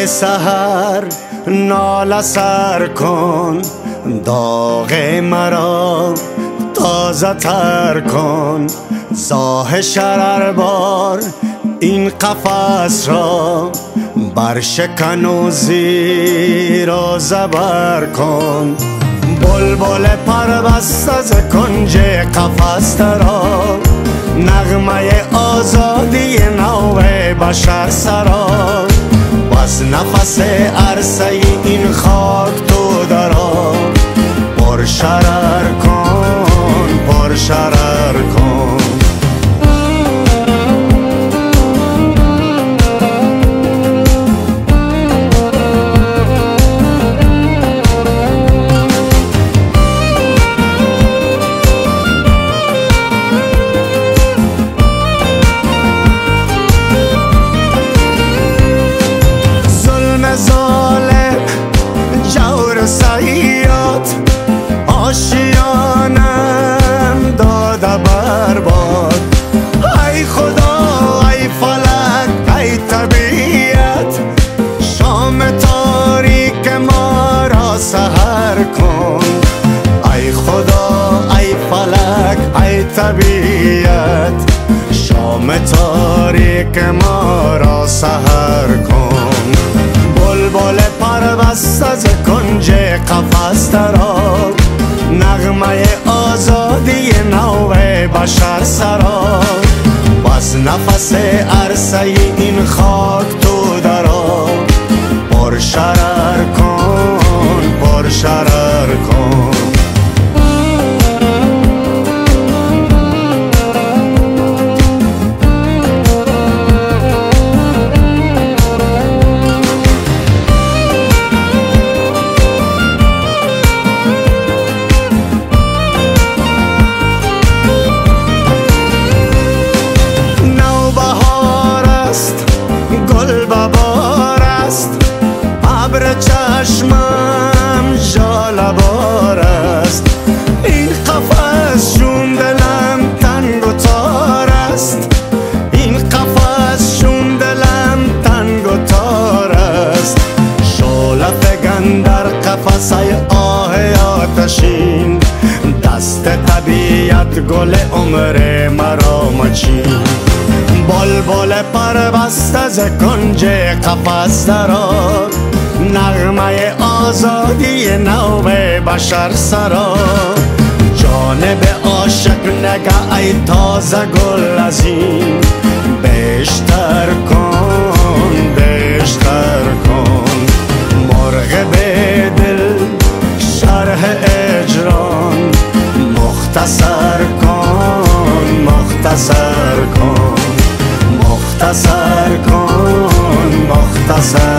سحر ناله سر کن، داغ مرا تازه تر کن. زاه شرر بار این قفس را برشکن و زیر و زبر کن. بلبل پربسته ز کنج قفس ترا، نغمه آزادی نو بشر سرا. بس نفس عرصه این خاک تو درا، پر شرر کن، پر شرر کن. ظالم جور سیاد آشیانم داده برباد. ای خدا، ای فلک، ای طبیعت، شام تاریک ما را سحر کن. ای خدا، ای فلک، ای طبیعت، شام تاریک ما را سحر کن. بلبل پربسته ز کنج قفس ترا، نغمه آزادی نو بشر سرا. بس نفس عرصه این خاک تو درا، پر شرر کن، پر شرر کن. ابر چشمم ژاله بار است، این قفس چون دلم تنگ و تار است. این قفس چون دلم تنگ و تار است. شعله فگن در قفس ای آه آتشین، دست طبیعت گل عمر مرا مچین. بلبل پربسته ز کنج قفس درا، نغمه آزادی نو بشر سرا. جانب عاشق نگه ای تازه گل از این، بیشتر کن، بیشتر کن. مرغ به دل شرح اجران، مختصر کن، مختصر کن، مختصر کن، مختصر